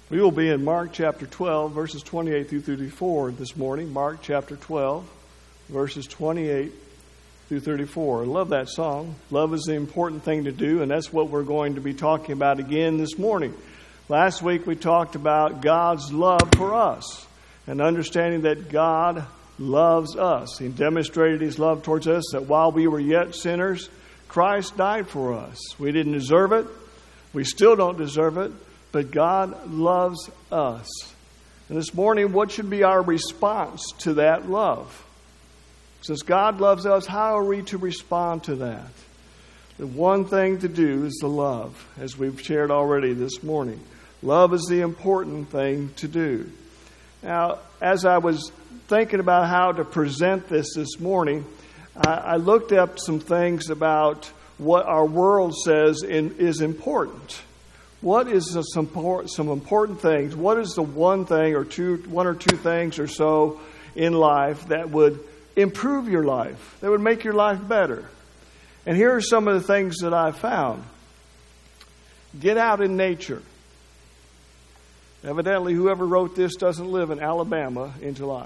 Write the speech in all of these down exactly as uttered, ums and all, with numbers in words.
We will be in Mark chapter twelve, verses twenty-eight through thirty-four this morning. Mark chapter twelve, verses twenty-eight through thirty-four. I love that song. Love is the important thing to do, and that's what we're going to be talking about again this morning. Last week we talked about God's love for us and understanding that God loves us. He demonstrated His love towards us, that while we were yet sinners, Christ died for us. We didn't deserve it. We still don't deserve it. But God loves us. And this morning, what should be our response to that love? Since God loves us, how are we to respond to that? The one thing to do is the love, as we've shared already this morning. Love is the important thing to do. Now, as I was thinking about how to present this this morning, I, I looked up some things about what our world says in, is important. What is the, some, some important things? What is the one thing or two, one or two things or so in life that would improve your life, that would make your life better? And here are some of the things that I found. Get out in nature. Evidently, whoever wrote this doesn't live in Alabama in July.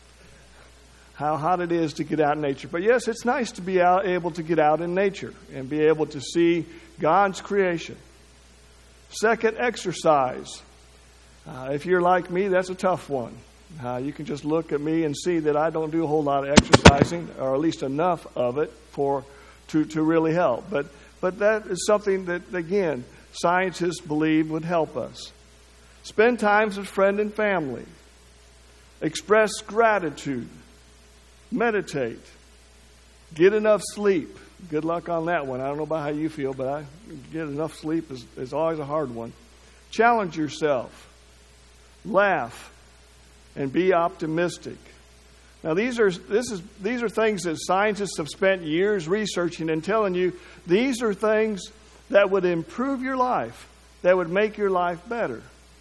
How hot it is to get out in nature. But yes, it's nice to be out, able to get out in nature and be able to see God's creation. Second, exercise. Uh, if you're like me, that's a tough one. Uh, you can just look at me and see that I don't do a whole lot of exercising, or at least enough of it for to, to really help. But but that is something that, again, scientists believe would help us. Spend time with friends and family. Express gratitude. Meditate. Get enough sleep. Good luck on that one. I don't know about how you feel, but I get enough sleep is, is always a hard one. Challenge yourself. Laugh. And be optimistic. Now these are this is these are things that scientists have spent years researching and telling you these are things that would improve your life, that would make your life better.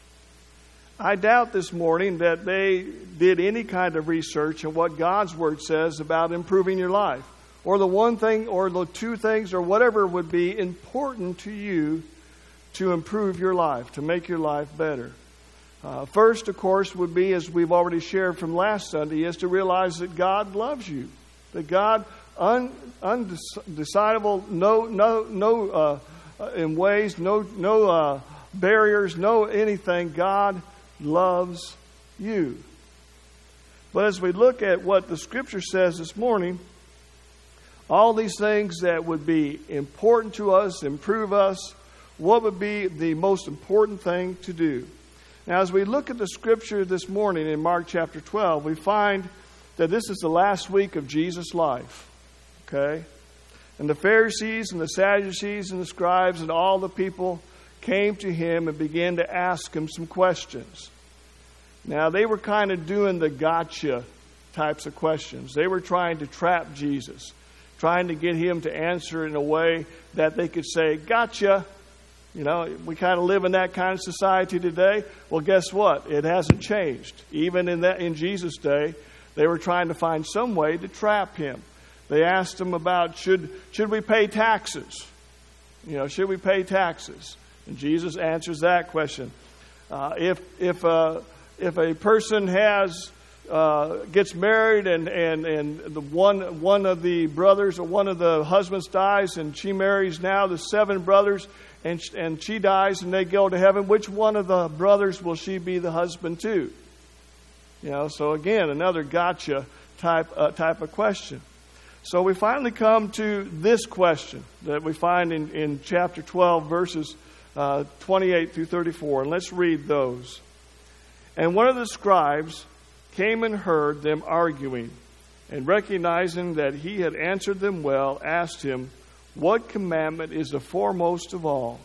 I doubt this morning that they did any kind of research on what God's Word says about improving your life, or the one thing or the two things or whatever would be important to you to improve your life, to make your life better. Uh, first, of course, would be, as we've already shared from last Sunday, is to realize that God loves you. That God, un, undecidable, no, no, no, uh, in ways, no, no uh, barriers, no anything. God loves you. But as we look at what the Scripture says this morning, all these things that would be important to us, improve us, what would be the most important thing to do? Now, as we look at the Scripture this morning in Mark chapter twelve, we find that this is the last week of Jesus' life. Okay? And the Pharisees and the Sadducees and the scribes and all the people came to him and began to ask him some questions. Now, they were kind of doing the gotcha types of questions. They were trying to trap Jesus, trying to get him to answer in a way that they could say, gotcha. You know, we kind of live in that kind of society today. Well, guess what? It hasn't changed. Even in that, in Jesus' day, they were trying to find some way to trap him. They asked him about, should should we pay taxes? You know, should we pay taxes? And Jesus answers that question. Uh, if if uh, if a person has uh, gets married and and and the one one of the brothers or one of the husbands dies, and she marries now the seven brothers, and and she dies and they go to heaven, which one of the brothers will she be the husband to? You know, so again, another gotcha type uh, type of question. So we finally come to this question that we find in, in chapter twelve, verses uh, twenty-eight through thirty-four. And let's read those. And one of the scribes came and heard them arguing, and recognizing that he had answered them well, asked him, "What commandment is the foremost of all?"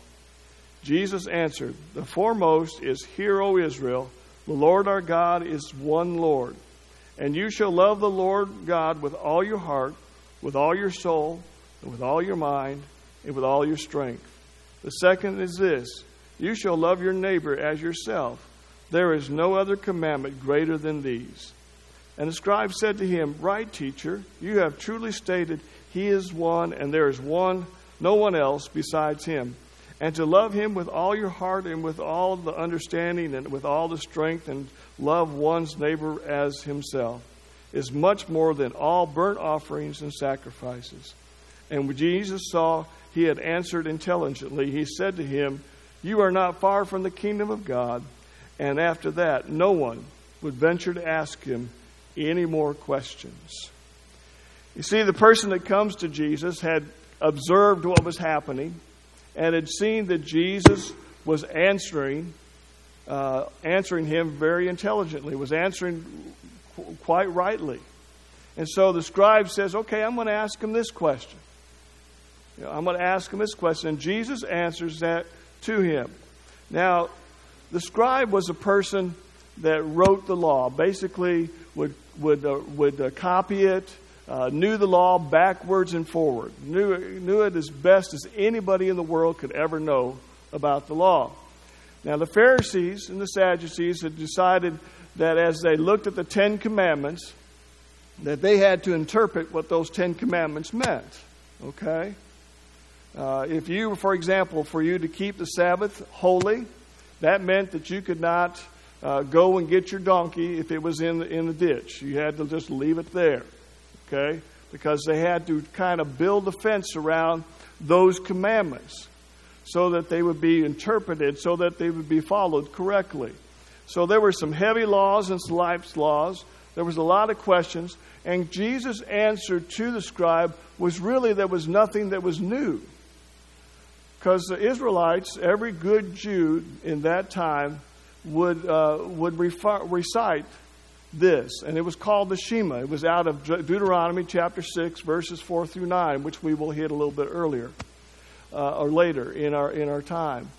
Jesus answered, "The foremost is, Hear, O Israel, the Lord our God is one Lord. And you shall love the Lord God with all your heart, with all your soul, and with all your mind, and with all your strength. The second is this, you shall love your neighbor as yourself. There is no other commandment greater than these." And the scribe said to him, "Right, teacher, you have truly stated, He is one, and there is one, no one else besides Him. And to love him with all your heart and with all the understanding and with all the strength and love one's neighbor as himself is much more than all burnt offerings and sacrifices. And when Jesus saw he had answered intelligently, he said to him, you are not far from the kingdom of God. And after that, no one would venture to ask him any more questions. You see, the person that comes to Jesus had observed what was happening and had seen that Jesus was answering, uh, answering him very intelligently, was answering qu- quite rightly. And so the scribe says, okay, I'm going to ask him this question. You know, I'm going to ask him this question. And Jesus answers that to him. Now, the scribe was a person that wrote the law, basically would would uh, would uh, copy it, uh, knew the law backwards and forward, knew knew it as best as anybody in the world could ever know about the law. Now, the Pharisees and the Sadducees had decided that as they looked at the Ten Commandments, that they had to interpret what those Ten Commandments meant. Okay? Uh, if you, for example, for you to keep the Sabbath holy, that meant that you could not uh, go and get your donkey if it was in the, in the ditch. You had to just leave it there, okay? Because they had to kind of build a fence around those commandments so that they would be interpreted, so that they would be followed correctly. So there were some heavy laws and some light laws. There was a lot of questions. And Jesus' answer to the scribe was really there was nothing that was new. Because the Israelites, every good Jew in that time, would uh, would refer, recite this. And it was called the Shema. It was out of Deuteronomy chapter six, verses four through nine, which we will hit a little bit earlier uh, or later in our in our time.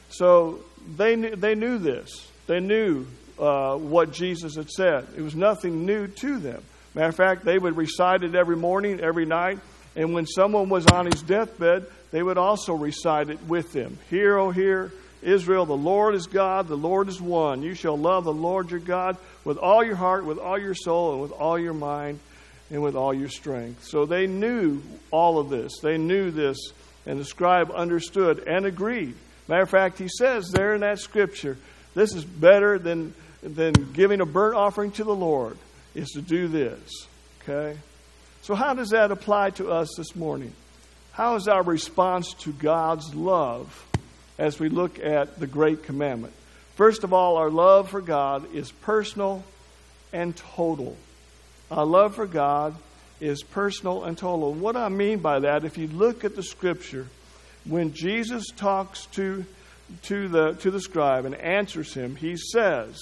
So they knew, they knew this. They knew uh, what Jesus had said. It was nothing new to them. Matter of fact, they would recite it every morning, every night. And when someone was on his deathbed, they would also recite it with them. Hear, O hear, Israel, the Lord is God, the Lord is one. You shall love the Lord your God with all your heart, with all your soul, and with all your mind, and with all your strength. So they knew all of this. They knew this, and the scribe understood and agreed. Matter of fact, he says there in that scripture, this is better than, than giving a burnt offering to the Lord, is to do this. Okay? So how does that apply to us this morning? How is our response to God's love as we look at the Great Commandment? First of all, our love for God is personal and total. Our love for God is personal and total. And what I mean by that, if you look at the Scripture, when Jesus talks to, to, the, to the scribe and answers him, he says,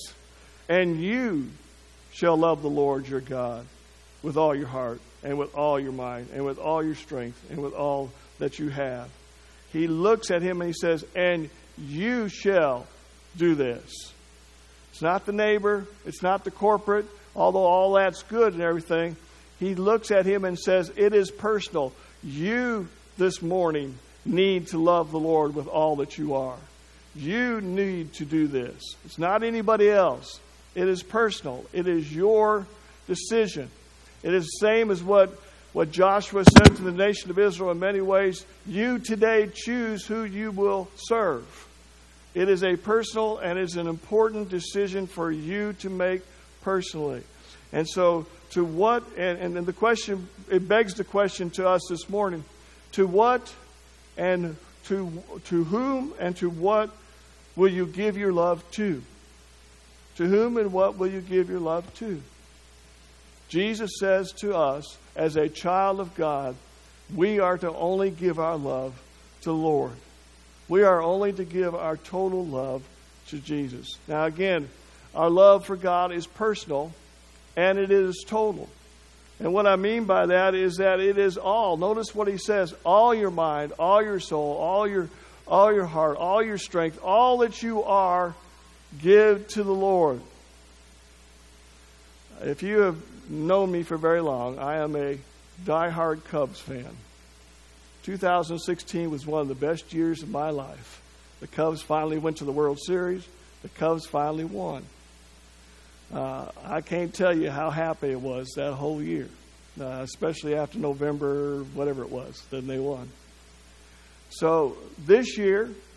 and you shall love the Lord your God with all your heart, and with all your mind, and with all your strength, and with all that you have. He looks at him and he says, and you shall do this. It's not the neighbor. It's not the corporate, although all that's good and everything. He looks at him and says, it is personal. You this morning need to love the Lord with all that you are. You need to do this. It's not anybody else. It is personal. It is your decision. It is the same as what, what Joshua said to the nation of Israel in many ways. You today choose who you will serve. It is a personal and is an important decision for you to make personally. And so to what, and, and then the question, it begs the question to us this morning, to what and to, to whom and to what will you give your love to? To whom and what will you give your love to? Jesus says to us, as a child of God, we are to only give our love to the Lord. We are only to give our total love to Jesus. Now again, our love for God is personal and it is total. And what I mean by that is that it is all. Notice what he says, all your mind, all your soul, all your, all your heart, all your strength, all that you are, give to the Lord. If you have known me for very long, I am a diehard Cubs fan. two thousand sixteen was one of the best years of my life. The Cubs finally went to the World Series. The Cubs finally won. Uh, I can't tell you how happy it was that whole year, uh, especially after November, whatever it was, then they won. So this year,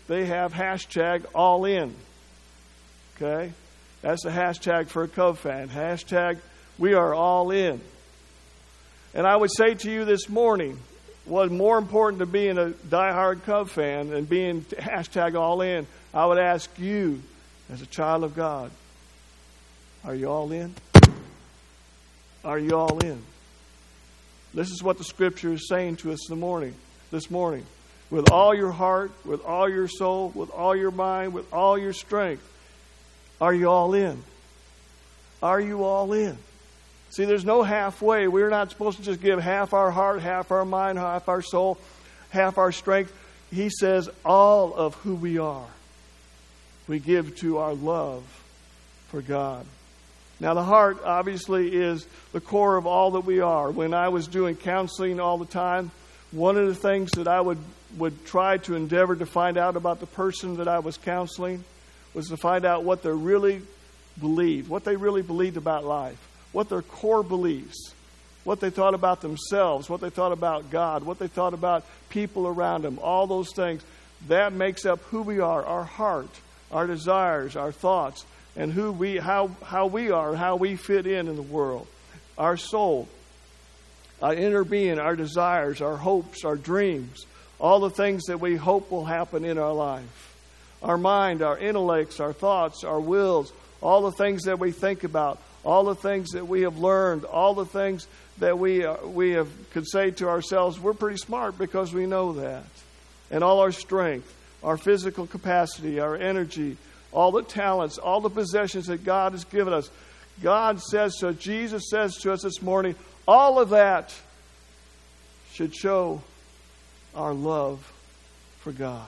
they have hashtag all in. Okay? That's the hashtag for a Cub fan. Hashtag we are all in. And I would say to you this morning, what's more important to being a diehard Cub fan than being hashtag all in, I would ask you, as a child of God, are you all in? Are you all in? This is what the Scripture is saying to us this morning. This morning, with all your heart, with all your soul, with all your mind, with all your strength, are you all in? Are you all in? See, there's no halfway. We're not supposed to just give half our heart, half our mind, half our soul, half our strength. He says all of who we are, we give to our love for God. Now, the heart, obviously, is the core of all that we are. When I was doing counseling all the time, one of the things that I would, would try to endeavor to find out about the person that I was counseling was to find out what they really believed, what they really believed about life, what their core beliefs, what they thought about themselves, what they thought about God, what they thought about people around them, all those things. That makes up who we are, our heart, our desires, our thoughts, and who we, how, how we are, how we fit in in the world. Our soul, our inner being, our desires, our hopes, our dreams, all the things that we hope will happen in our life. Our mind, our intellects, our thoughts, our wills, all the things that we think about, all the things that we have learned, all the things that we uh, we have could say to ourselves, we're pretty smart because we know that. And all our strength, our physical capacity, our energy, all the talents, all the possessions that God has given us. God says so, Jesus says to us this morning, all of that should show our love for God.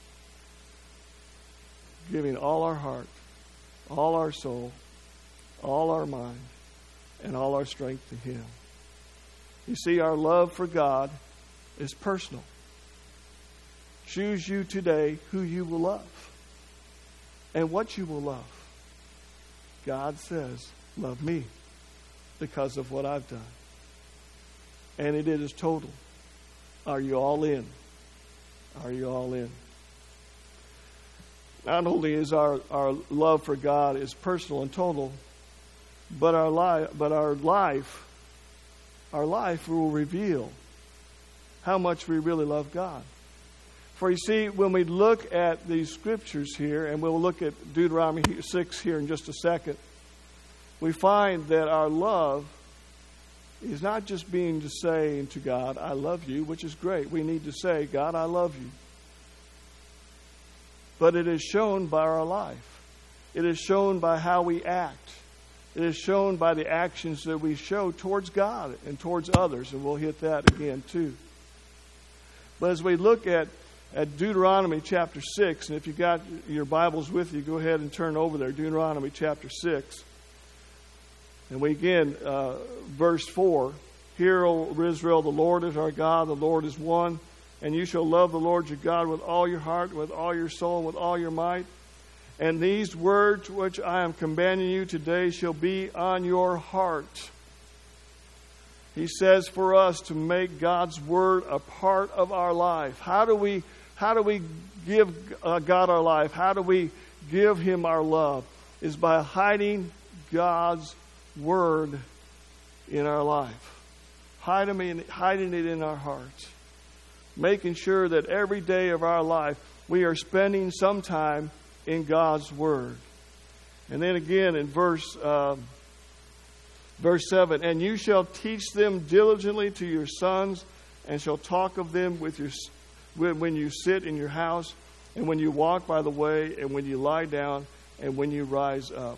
Giving all our heart, all our soul, all our mind, and all our strength to Him. You see, our love for God is personal. Choose you today who you will love and what you will love. God says, love me because of what I've done. And it is total. Are you all in? Are you all in? Not only is our, our love for God is personal and total, but our life, but our life, our life will reveal how much we really love God. For you see, when we look at these scriptures here, and we'll look at Deuteronomy six here in just a second, we find that our love is not just being to say to God, I love you, which is great. We need to say, God, I love you. But it is shown by our life. It is shown by how we act. It is shown by the actions that we show towards God and towards others. And we'll hit that again too. But as we look at, at Deuteronomy chapter six, and if you got your Bibles with you, go ahead and turn over there. Deuteronomy chapter six. And we again, uh, verse four. Hear, O Israel, the Lord is our God, the Lord is one. And you shall love the Lord your God with all your heart, with all your soul, and with all your might. And these words which I am commanding you today shall be on your heart. He says for us to make God's word a part of our life. How do we, how do we give uh, God our life? How do we give Him our love? Is by hiding God's word in our life. Hiding it, hiding it in our hearts. Making sure that every day of our life we are spending some time in God's Word. And then again in verse uh, verse seven, and you shall teach them diligently to your sons, and shall talk of them with your when you sit in your house, and when you walk by the way, and when you lie down, and when you rise up.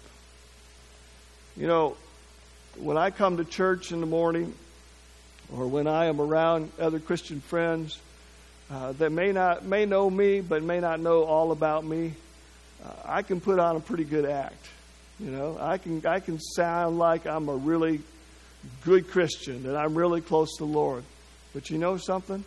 You know, when I come to church in the morning, or when I am around other Christian friends uh, that may not may know me but may not know all about me, uh, I can put on a pretty good act. You know, I can I can sound like I'm a really good Christian, that I'm really close to the Lord. But you know something?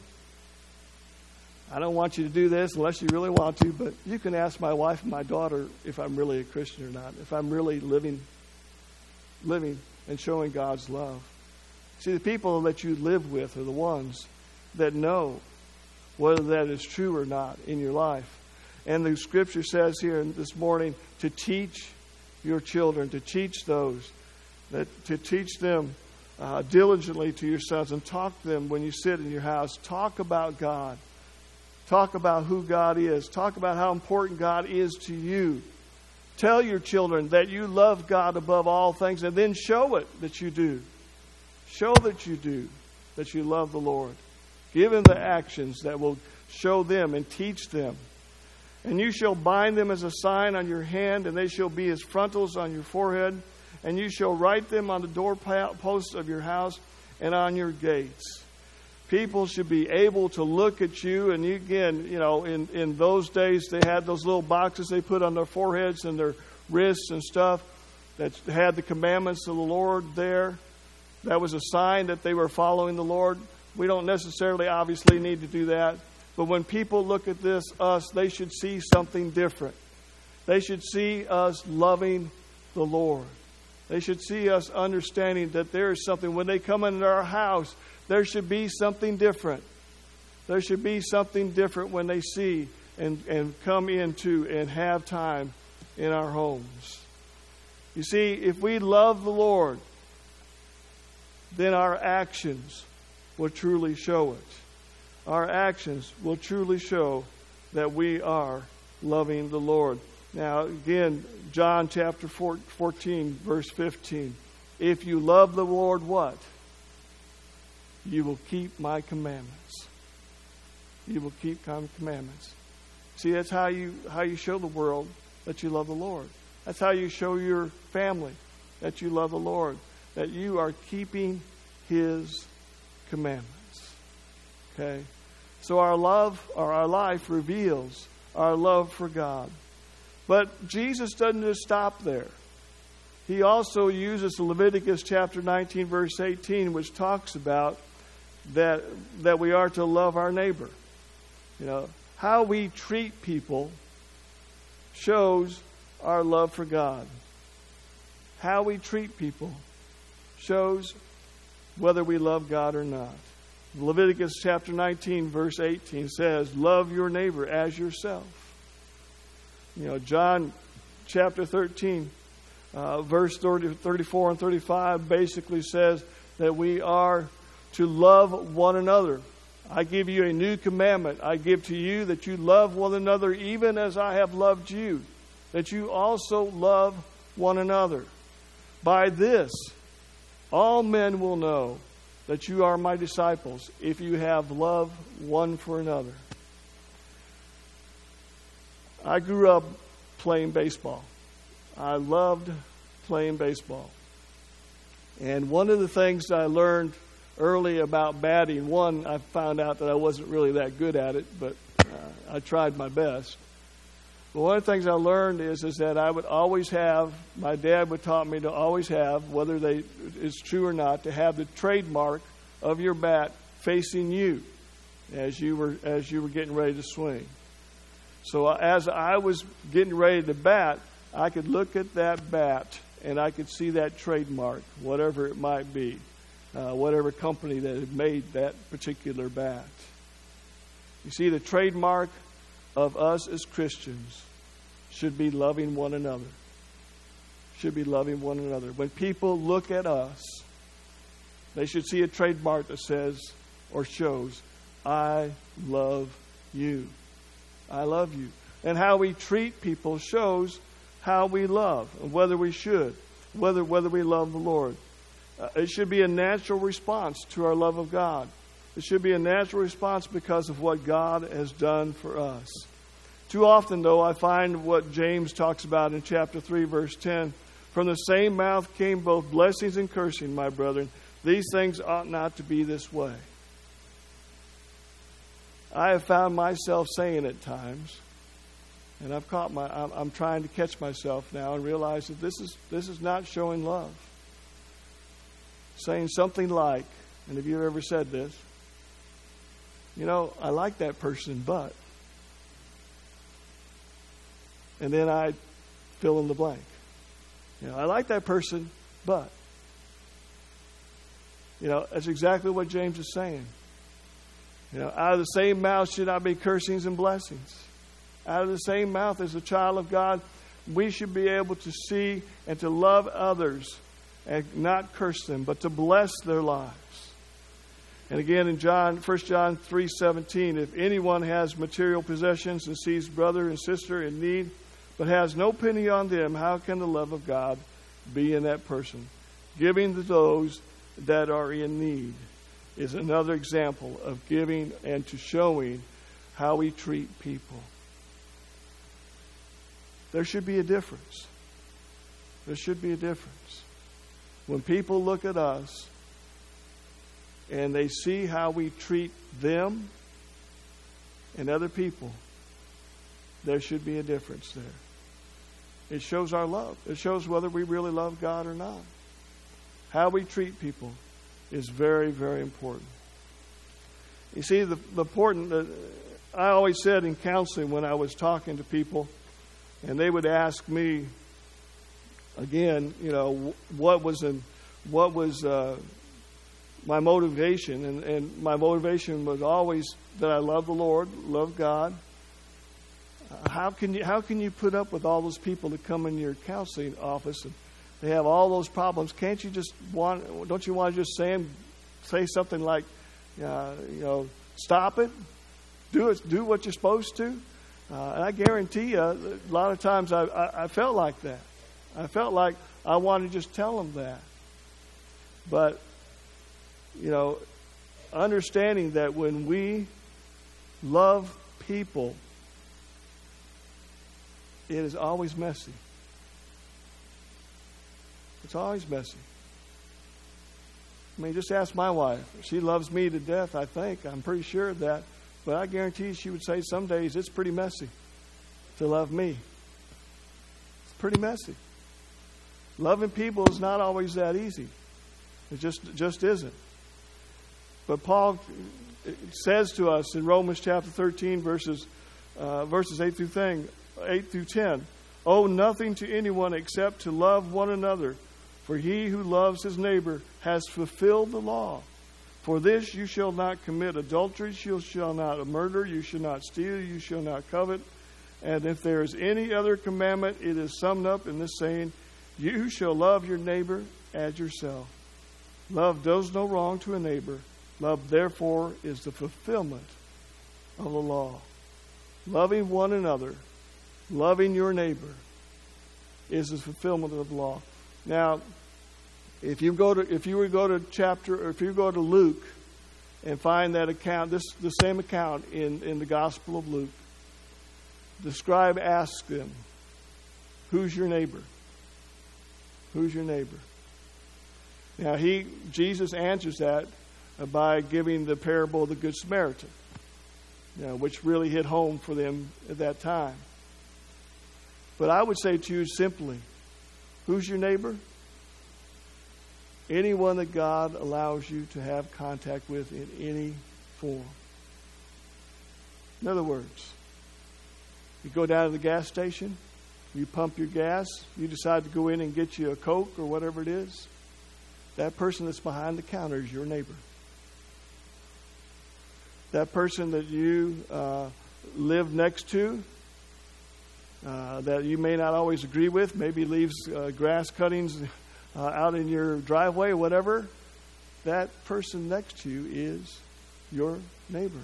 I don't want you to do this unless you really want to, but you can ask my wife and my daughter if I'm really a Christian or not, if I'm really living, living and showing God's love. See, the people that you live with are the ones that know whether that is true or not in your life. And the Scripture says here this morning to teach your children, to teach those, that to teach them uh, diligently to your sons, and talk to them when you sit in your house. Talk about God. Talk about who God is. Talk about how important God is to you. Tell your children that you love God above all things, and then show it that you do. Show that you do, that you love the Lord. Give them the actions that will show them and teach them. And you shall bind them as a sign on your hand, and they shall be as frontals on your forehead. And you shall write them on the doorposts of your house and on your gates. People should be able to look at you. And you, again, you know, in, in those days, they had those little boxes they put on their foreheads and their wrists and stuff that had the commandments of the Lord there. That was a sign that they were following the Lord. We don't necessarily, obviously, need to do that. But when people look at this, us, they should see something different. They should see us loving the Lord. They should see us understanding that there is something. When they come into our house, there should be something different. There should be something different when they see and, and come into and have time in our homes. You see, if we love the Lord, then our actions will truly show it. Our actions will truly show that we are loving the Lord. Now, again, John chapter fourteen, verse fifteen. If you love the Lord, what? You will keep my commandments. You will keep my commandments. See, that's how you how you show the world that you love the Lord. That's how you show your family that you love the Lord, that you are keeping His commandments. Okay? So our love, or our life reveals our love for God. But Jesus doesn't just stop there. He also uses Leviticus chapter nineteen, verse eighteen, which talks about that that we are to love our neighbor. You know, how we treat people shows our love for God. How we treat people shows whether we love God or not. Leviticus chapter nineteen, verse eighteen says, love your neighbor as yourself. You know, John chapter thirteen, uh, verse thirty, thirty-four and thirty-five basically says that we are to love one another. I give you a new commandment. I give to you that you love one another even as I have loved you, that you also love one another. By this, all men will know that you are my disciples if you have love one for another. I grew up playing baseball. I loved playing baseball. And one of the things I learned early about batting, one, I found out that I wasn't really that good at it, but uh, I tried my best. But one of the things I learned is, is that I would always have, my dad would taught me to always have, whether they it's true or not, to have the trademark of your bat facing you as you were as you were getting ready to swing. So as I was getting ready to bat, I could look at that bat and I could see that trademark, whatever it might be, uh, whatever company that had made that particular bat. You see, the trademark of us as Christians should be loving one another. Should be loving one another. When people look at us, they should see a trademark that says or shows, I love you. I love you. And how we treat people shows how we love, and whether we should, whether whether we love the Lord. Uh, it should be a natural response to our love of God. It should be a natural response because of what God has done for us. Too often, though, I find what James talks about in chapter three, verse ten. From the same mouth came both blessings and cursing, my brethren. These things ought not to be this way. I have found myself saying at times, and I've caught my, I'm, I'm trying to catch myself now and realize that this is this is not showing love. Saying something like, and have you ever said this? You know, I like that person, but, and then I fill in the blank. You know, I like that person, but, you know, that's exactly what James is saying. You know, out of the same mouth should not be cursings and blessings. out of the same mouth as a child of God, we should be able to see and to love others and not curse them, but to bless their lives. And again in John, First John three seventeen, if anyone has material possessions and sees brother and sister in need, but has no pity on them, how can the love of God be in that person? Giving to those that are in need is another example of giving and to showing how we treat people. There should be a difference. There should be a difference. When people look at us and they see how we treat them and other people, there should be a difference there. It shows our love. It shows whether we really love God or not. How we treat people is very, very important. You see, the, the important, uh, I always said in counseling when I was talking to people, and they would ask me, again, you know, what was in, what was uh, my motivation, and, and my motivation was always that I love the Lord, love God. Uh, how can you how can you put up with all those people that come in your counseling office and they have all those problems? Can't you just want? Don't you want to just say them, say something like, uh, you know, stop it, do it, do what you're supposed to? Uh, and I guarantee you, a lot of times I, I, I felt like that. I felt like I wanted to just tell them that. But, you know, understanding that when we love people, it is always messy. It's always messy. I mean, just ask my wife. She loves me to death, I think. I'm pretty sure of that. But I guarantee she would say some days it's pretty messy to love me. It's pretty messy. Loving people is not always that easy. It just just isn't. But Paul says to us in Romans chapter thirteen, verses uh, verses eight through thing, eight through ten, owe nothing to anyone except to love one another. For he who loves his neighbor has fulfilled the law. For this you shall not commit adultery, you shall not murder, you shall not steal, you shall not covet. And if there is any other commandment, it is summed up in this saying, you shall love your neighbor as yourself. Love does no wrong to a neighbor. Love, therefore, is the fulfillment of the law. Loving one another, loving your neighbor, is the fulfillment of the law. Now, if you go to if you were to go to chapter or if you go to Luke and find that account, this the same account in, in the Gospel of Luke, the scribe asks them, who's your neighbor? Who's your neighbor? Now he Jesus answers that by giving the parable of the Good Samaritan, you know, which really hit home for them at that time. But I would say to you simply, who's your neighbor? Anyone that God allows you to have contact with in any form. In other words, you go down to the gas station, you pump your gas, you decide to go in and get you a Coke or whatever it is. That person that's behind the counter is your neighbor. That person that you uh, live next to, uh, that you may not always agree with, maybe leaves uh, grass cuttings uh, out in your driveway or whatever, that person next to you is your neighbor.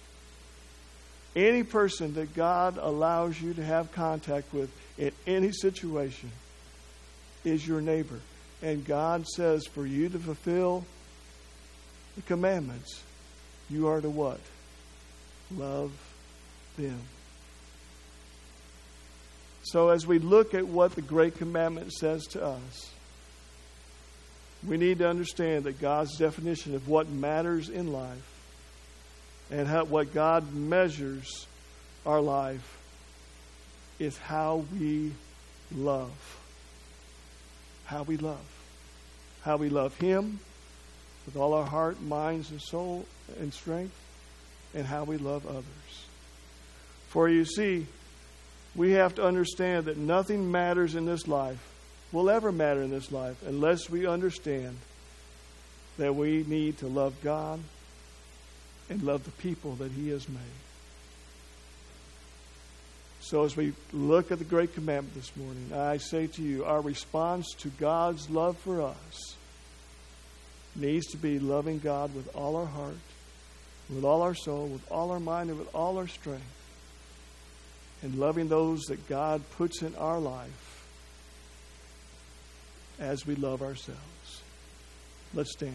Any person that God allows you to have contact with in any situation is your neighbor. And God says for you to fulfill the commandments, you are to what? Love them. So as we look at what the Great Commandment says to us, we need to understand that God's definition of what matters in life and how, what God measures our life is how we love. How we love. How we love Him with all our heart, minds, and soul and strength, and how we love others. For you see, we have to understand that nothing matters in this life, will ever matter in this life, unless we understand that we need to love God and love the people that He has made. So as we look at the great commandment this morning, I say to you, our response to God's love for us needs to be loving God with all our heart, with all our soul, with all our mind, and with all our strength. And loving those that God puts in our life as we love ourselves. Let's stand.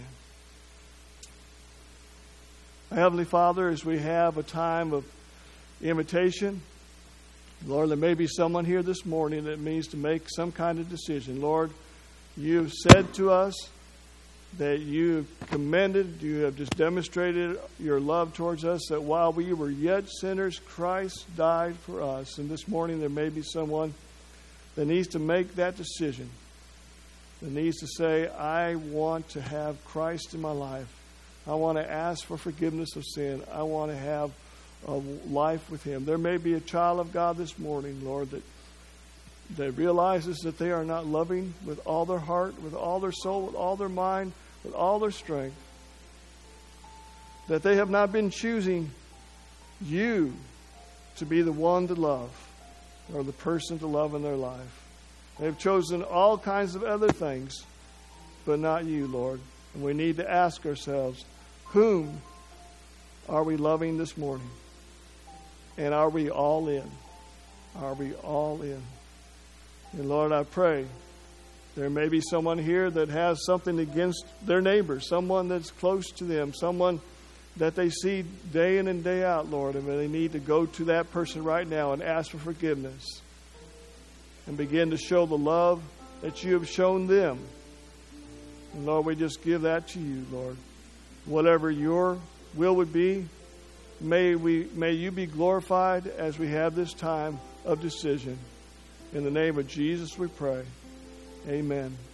Our Heavenly Father, as we have a time of invitation, Lord, there may be someone here this morning that means to make some kind of decision. Lord, you've said to us that you have commended, you have just demonstrated your love towards us, that while we were yet sinners, Christ died for us. And this morning there may be someone that needs to make that decision, that needs to say, I want to have Christ in my life. I want to ask for forgiveness of sin. I want to have a life with Him. There may be a child of God this morning, Lord, that that realizes that they are not loving with all their heart, with all their soul, with all their mind, with all their strength. That they have not been choosing you to be the one to love or the person to love in their life. They've chosen all kinds of other things, but not you, Lord. And we need to ask ourselves, whom are we loving this morning? And are we all in? Are we all in? And Lord, I pray there may be someone here that has something against their neighbor, someone that's close to them, someone that they see day in and day out, Lord, and they need to go to that person right now and ask for forgiveness and begin to show the love that you have shown them. And Lord, we just give that to you, Lord. Whatever your will would be, may we may you be glorified as we have this time of decision. In the name of Jesus we pray. Amen.